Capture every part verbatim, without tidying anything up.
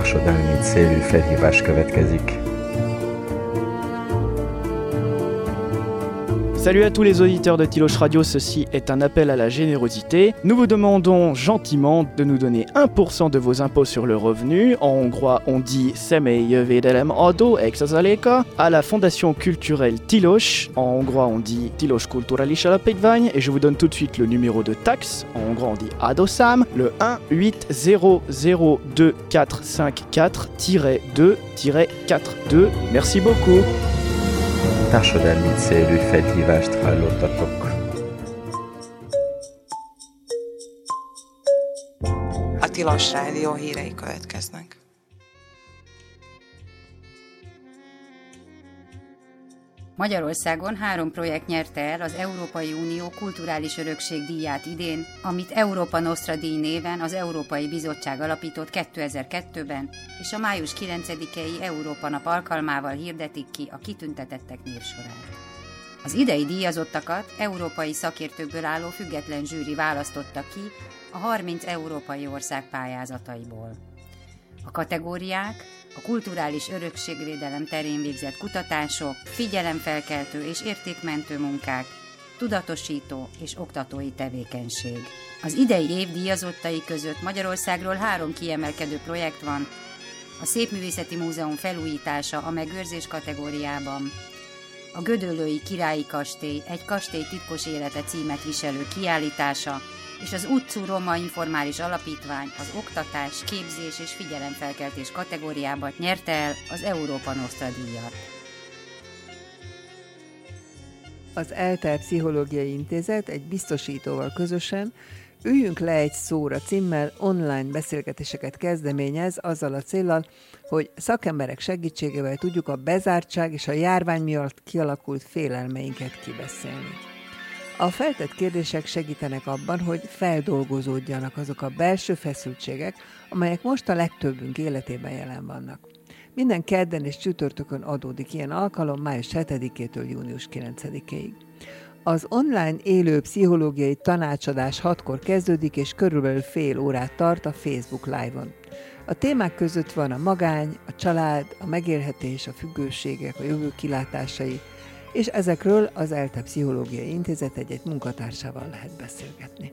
Társadalmi célú felhívás következik. Salut à tous les auditeurs de Tiloche Radio, ceci est un appel à la générosité. Nous vous demandons gentiment de nous donner un pour cent de vos impôts sur le revenu. En hongrois, on dit személyi jövedelem adó egy százaléka. À la fondation culturelle Tilos, en hongrois on dit Tilos Kulturális Alapítvány, et je vous donne tout de suite le numéro de taxe. En hongrois on dit adószám, le un huit zéro zéro deux quatre cinq quatre deux quatre-deux. Merci beaucoup. Társadalmi célú felhívást hallottatok. A Tilos Rádió hírei következnek. Magyarországon három projekt nyerte el az Európai Unió Kulturális Örökség díját idén, amit Európa Nostra díj néven az Európai Bizottság alapított kétezer-kettőben, és a május kilencedikei Európa Nap alkalmával hirdetik ki a kitüntetettek névsorát. Az idei díjazottakat európai szakértőkből álló független zsűri választotta ki a harminc európai ország pályázataiból. A kategóriák a kulturális örökségvédelem terén végzett kutatások, figyelemfelkeltő és értékmentő munkák, tudatosító és oktatói tevékenység. Az idei év díjazottai között Magyarországról három kiemelkedő projekt van: a Szépművészeti Múzeum felújítása a megőrzés kategóriában, a Gödöllői Királyi Kastély egy kastély titkos élete címet viselő kiállítása, és az Utcu Roma Informális Alapítvány az oktatás, képzés és figyelemfelkeltés kategóriában nyerte el az Európa Nostra díjat. Az ELTE Pszichológiai Intézet egy biztosítóval közösen Üljünk le egy szóra címmel online beszélgetéseket kezdeményez azzal a céllal, hogy szakemberek segítségével tudjuk a bezártság és a járvány miatt kialakult félelmeinket kibeszélni. A feltett kérdések segítenek abban, hogy feldolgozódjanak azok a belső feszültségek, amelyek most a legtöbbünk életében jelen vannak. Minden kedden és csütörtökön adódik ilyen alkalom május hetedikétől június kilencedikéig. Az online élő pszichológiai tanácsadás hatkor kezdődik, és körülbelül fél órát tart a Facebook Live-on. A témák között van a magány, a család, a megélhetés, a függőségek, a jövő kilátásai, és ezekről az ELTE Pszichológiai Intézet egy-egy munkatársával lehet beszélgetni.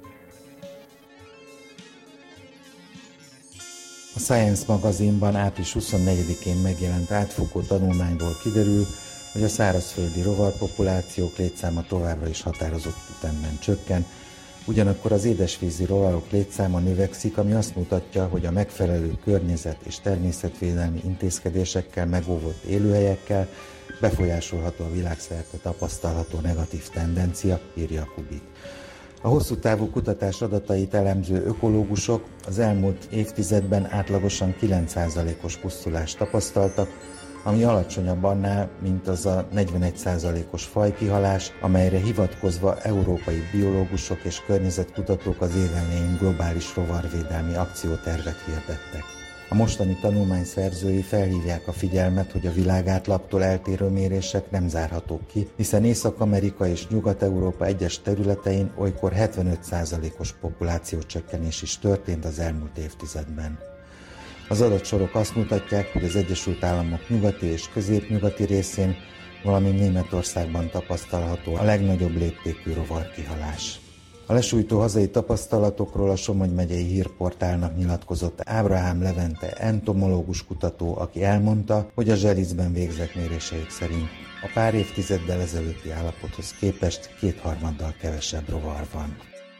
A Science magazinban április huszonnegyedikén megjelent átfogó tanulmányból kiderül, hogy a szárazföldi rovarpopulációk létszáma továbbra is határozott ütemben csökken, ugyanakkor az édesvízi rovarok létszáma növekszik, ami azt mutatja, hogy a megfelelő környezet és természetvédelmi intézkedésekkel megóvott élőhelyekkel befolyásolható a világszerte tapasztalható negatív tendencia, írja Kubik. A hosszú távú kutatás adatait elemző ökológusok az elmúlt évtizedben átlagosan kilenc százalékos pusztulást tapasztaltak, ami alacsonyabb annál, mint az a negyvenegy százalékos fajkihalás, amelyre hivatkozva európai biológusok és környezetkutatók az év elején globális rovarvédelmi akciótervet hirdettek. A mostani tanulmány szerzői felhívják a figyelmet, hogy a világátlagtól eltérő mérések nem zárhatók ki, hiszen Észak-Amerika és Nyugat-Európa egyes területein olykor hetvenöt százalékos populációcsökkenés is történt az elmúlt évtizedben. Az adatsorok azt mutatják, hogy az Egyesült Államok nyugati és középnyugati részén, valamint Németországban tapasztalható a legnagyobb léptékű rovarkihalás. A lesújtó hazai tapasztalatokról a Somogy megyei hírportálnak nyilatkozott Ábrahám Levente entomológus kutató, aki elmondta, hogy a Zselicben végzett méréseik szerint a pár évtizeddel ezelőtti állapothoz képest kétharmaddal kevesebb rovar van.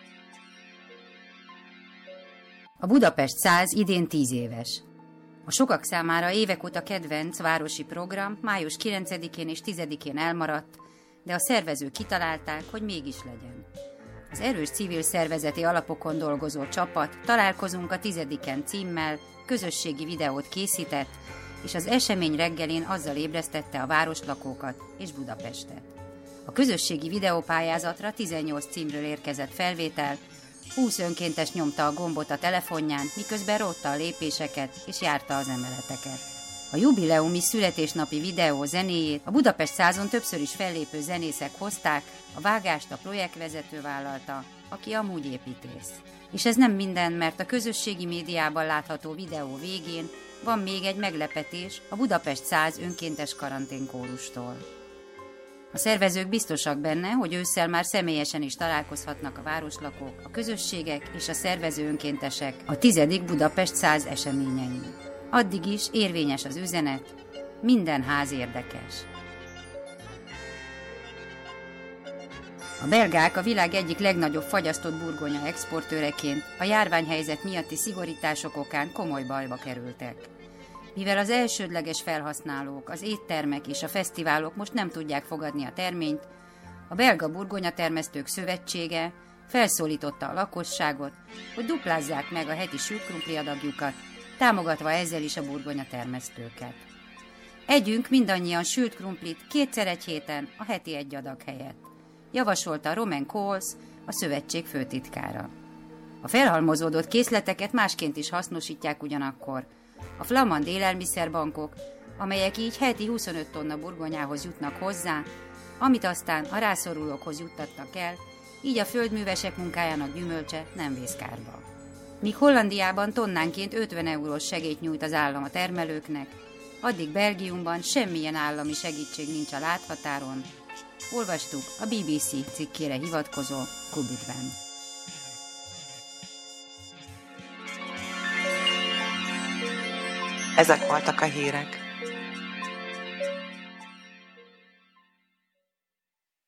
A Budapest száz idén tíz éves. A sokak számára évek óta kedvenc városi program május kilencedikén és tizedikén elmaradt, de a szervezők kitalálták, hogy mégis legyen. Az erős civil szervezeti alapokon dolgozó csapat Találkozunk a tizediken címmel közösségi videót készített, és az esemény reggelén azzal ébresztette a városlakókat és Budapestet. A közösségi videópályázatra tizennyolc címről érkezett felvétel, húsz önkéntes nyomta a gombot a telefonján, miközben rótta a lépéseket és járta az emeleteket. A jubileumi születésnapi videó zenéjét a Budapest százon többször is fellépő zenészek hozták, a vágást a projektvezető vállalta, aki amúgy építész. És ez nem minden, mert a közösségi médiában látható videó végén van még egy meglepetés a Budapest száz önkéntes karanténkórustól. A szervezők biztosak benne, hogy ősszel már személyesen is találkozhatnak a városlakók, a közösségek és a szervező önkéntesek a tizedik Budapest száz eseményein. Addig is érvényes az üzenet, minden ház érdekes. A belgák a világ egyik legnagyobb fagyasztott burgonya exportőreként a járványhelyzet miatti szigorítások okán komoly bajba kerültek. Mivel az elsődleges felhasználók, az éttermek és a fesztiválok most nem tudják fogadni a terményt, a Belga Burgonyatermesztők Szövetsége felszólította a lakosságot, hogy duplázzák meg a heti sült krumpli adagjukat, támogatva ezzel is a burgonyatermesztőket. Együnk mindannyian sült krumplit kétszer egy héten a heti egy adag helyett, javasolta Romain Coles, a szövetség főtitkára. A felhalmozódott készleteket másként is hasznosítják ugyanakkor. A flamand élelmiszerbankok, amelyek így heti huszonöt tonna burgonyához jutnak hozzá, amit aztán a rászorulókhoz juttatnak el, így a földművesek munkájának gyümölcse nem vész kárba. Míg Hollandiában tonnánként ötven eurós segélyt nyújt az állam a termelőknek, addig Belgiumban semmilyen állami segítség nincs a láthatáron, olvastuk a bé bé cé cikkére hivatkozó Kubitben. Ezek voltak a hírek.